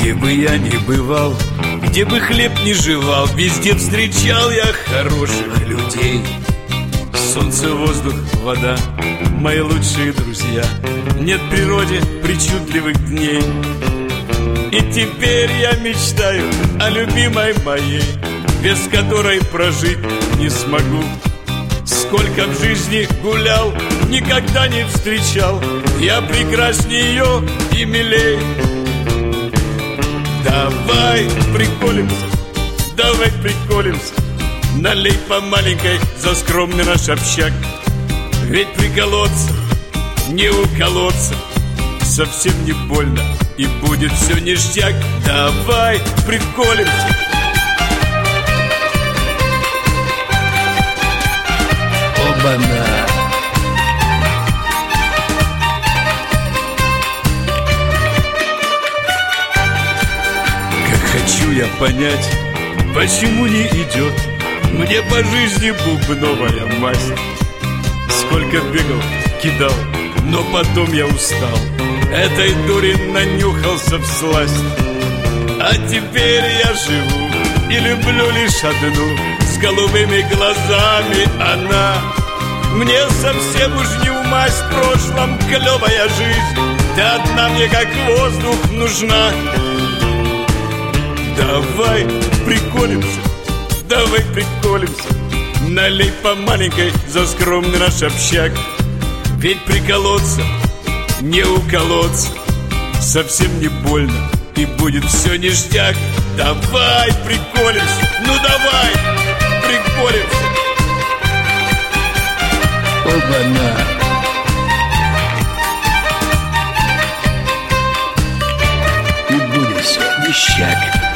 Где бы я ни бывал, где бы хлеб ни жевал, везде встречал я хороших людей. Солнце, воздух, вода, мои лучшие друзья. Нет в природе причудливых дней. И теперь я мечтаю о любимой моей, без которой прожить не смогу. Сколько в жизни гулял, никогда не встречал я прекраснее ее и милей. Давай приколемся, давай приколемся, налей по маленькой за скромный наш общак. Ведь приколоться, не уколоться, совсем не больно, и будет все ништяк. Давай приколемся. Оба-на! Хочу я понять, почему не идет мне по жизни бубновая масть. Сколько бегал, кидал, но потом я устал, этой дури нанюхался всласть. А теперь я живу и люблю лишь одну, с голубыми глазами она. Мне совсем уж не в масть, в прошлом клевая жизнь, да одна мне как воздух нужна. Давай приколемся, давай приколемся, налей по маленькой за скромный наш общак. Ведь приколоться, не уколоться, совсем не больно, и будет все ништяк. Давай приколемся, ну давай приколемся. Оба-на! И будет все ништяк.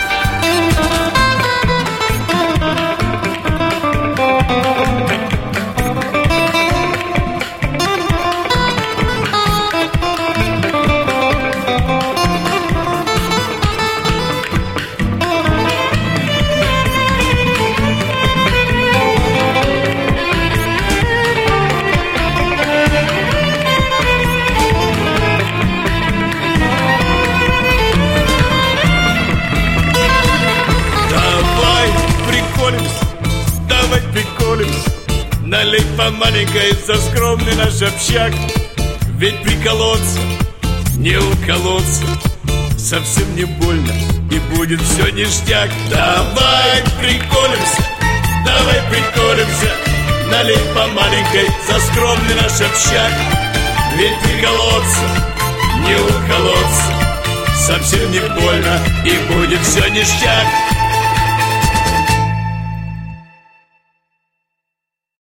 Налей по маленькой за скромный наш общак. Ведь приколоться, не уколоться, совсем не больно, и будет все ништяк. Давай приколемся, давай приколемся, налей по маленькой за скромный наш общак. Ведь приколоться, не уколоться, совсем не больно, и будет все ништяк.